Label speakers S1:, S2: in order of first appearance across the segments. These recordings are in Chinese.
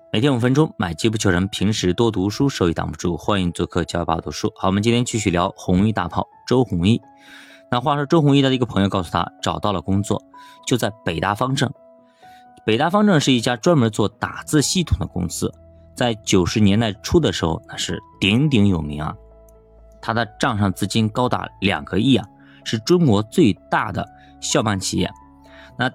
S1: 每天5分钟，买机不求人，平时多读书，收益挡不住。欢迎做客教爸读书。好，我们今天继续聊红衣大炮周鸿祎。那话说周鸿祎的一个朋友告诉他，找到了工作，就在北大方正。北大方正是一家专门做打字系统的公司，在90年代初的时候，那是鼎鼎有名啊。他的账上资金高达2个亿啊，是中国最大的校办企业。那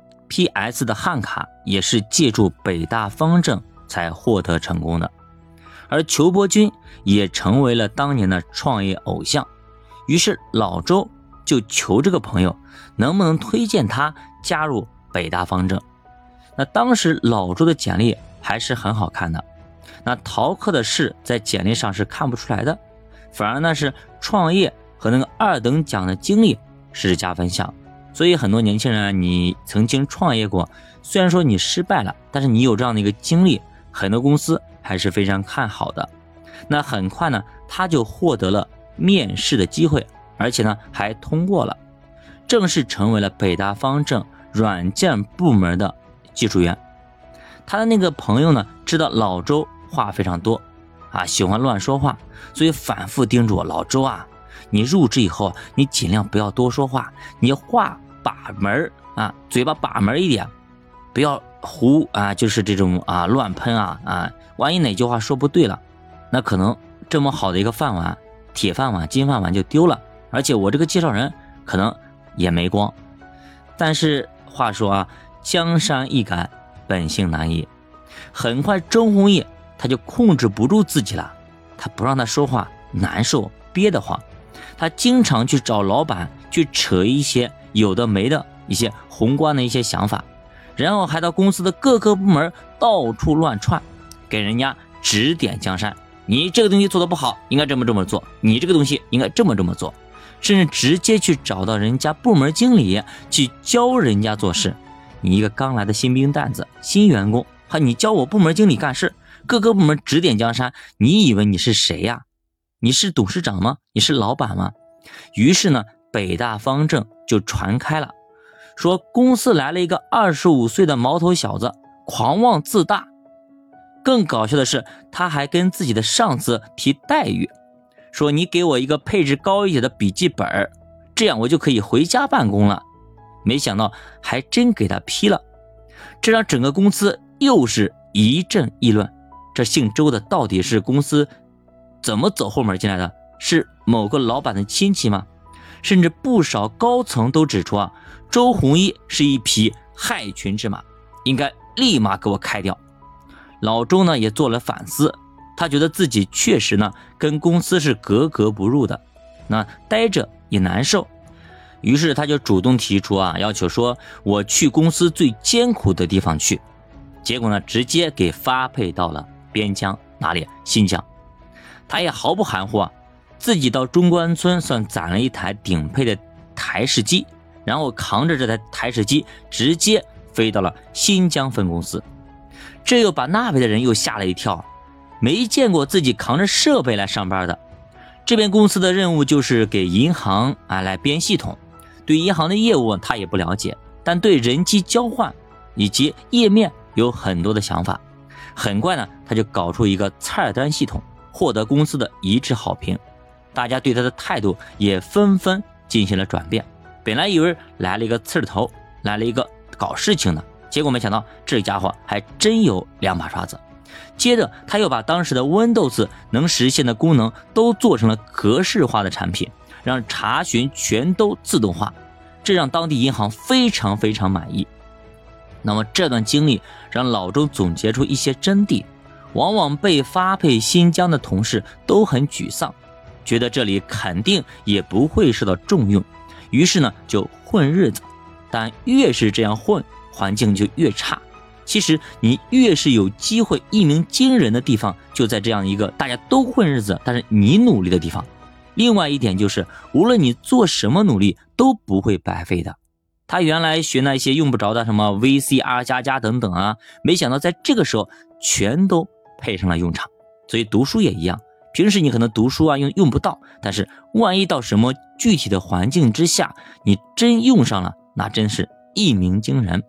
S1: WPS 的汉卡也是借助北大方正才获得成功的，而裘伯钧也成为了当年的创业偶像。于是老周就求这个朋友能不能推荐他加入北大方正。那当时老周的简历还是很好看的，那逃课的事在简历上是看不出来的，反而呢是创业和那个2等奖的经历是加分项。所以很多年轻人你曾经创业过，虽然说你失败了，但是你有这样的一个经历，很多公司还是非常看好的。那很快呢他就获得了面试的机会，而且呢还通过了，正式成为了北大方正软件部门的技术员。他的那个朋友呢知道老周话非常多啊，喜欢乱说话，所以反复叮嘱我，老周啊，你入职以后你尽量不要多说话，你话把门啊，嘴巴把门一点，不要胡啊，就是这种啊乱喷啊，万一哪句话说不对了，那可能这么好的一个饭碗，铁饭碗金饭碗就丢了，而且我这个介绍人可能也没光。但是话说啊，江山易改，本性难移。很快周鸿祎他就控制不住自己了，他不让他说话难受憋得慌，他经常去找老板去扯一些有的没的一些宏观的一些想法，然后还到公司的各个部门到处乱窜，给人家指点江山。你这个东西做得不好，应该这么做，你这个东西应该这么做，甚至直接去找到人家部门经理去教人家做事。你一个刚来的新兵蛋子新员工，你教我部门经理干事，各个部门指点江山，你以为你是谁呀？你是董事长吗？你是老板吗？于是呢北大方正就传开了，说公司来了一个25岁的毛头小子，狂妄自大。更搞笑的是，他还跟自己的上司提待遇，说你给我一个配置高一些的笔记本，这样我就可以回家办公了。没想到还真给他批了，这让整个公司又是一阵议论。这姓周的到底是公司怎么走后门进来的？是某个老板的亲戚吗？甚至不少高层都指出啊，周鸿祎是一匹害群之马，应该立马给我开掉。老周呢也做了反思，他觉得自己确实呢跟公司是格格不入的，那待着也难受。于是他就主动提出啊，要求说我去公司最艰苦的地方去。结果呢直接给发配到了边疆，哪里？新疆。他也毫不含糊啊，自己到中关村算攒了一台顶配的台式机，然后扛着这台台式机直接飞到了新疆分公司。这又把那边的人又吓了一跳，没见过自己扛着设备来上班的。这边公司的任务就是给银行来编系统，对银行的业务他也不了解，但对人机交换以及页面有很多的想法。很快呢他就搞出一个菜单系统，获得公司的一致好评，大家对他的态度也纷纷进行了转变。本来以为来了一个刺头，来了一个搞事情的，结果没想到这家伙还真有2把刷子。接着他又把当时的 Windows 能实现的功能都做成了格式化的产品，让查询全都自动化，这让当地银行非常非常满意。那么这段经历让老周总结出一些真谛，往往被发配新疆的同事都很沮丧，觉得这里肯定也不会受到重用，于是呢就混日子。但越是这样混，环境就越差。其实你越是有机会一鸣惊人的地方，就在这样一个大家都混日子但是你努力的地方。另外一点就是，无论你做什么努力都不会白费的。他原来学那些用不着的什么 VCR++ 等等啊，没想到在这个时候全都配上了用场。所以读书也一样，平时你可能读书啊用不到，但是万一到什么具体的环境之下你真用上了，那真是一鸣惊人。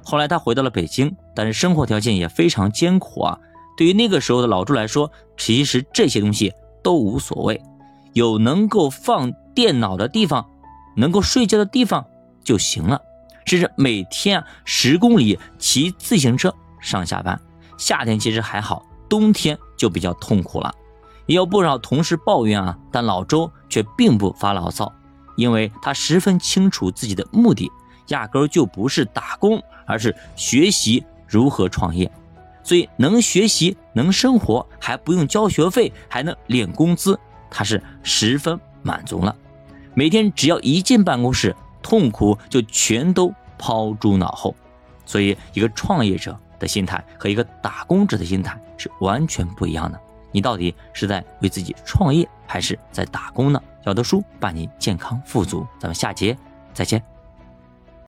S1: 后来他回到了北京，但是生活条件也非常艰苦啊。对于那个时候的老朱来说，其实这些东西都无所谓，有能够放电脑的地方，能够睡觉的地方就行了。甚至每天10公里骑自行车上下班。夏天其实还好，冬天就比较痛苦了。也有不少同事抱怨啊，但老周却并不发牢骚，因为他十分清楚自己的目的，压根就不是打工，而是学习如何创业。所以能学习，能生活，还不用交学费，还能领工资，他是十分满足了。每天只要一进办公室，痛苦就全都抛诸脑后。所以一个创业者的心态和一个打工者的心态是完全不一样的。你到底是在为自己创业，还是在打工呢？小德叔伴你健康富足，咱们下节再见。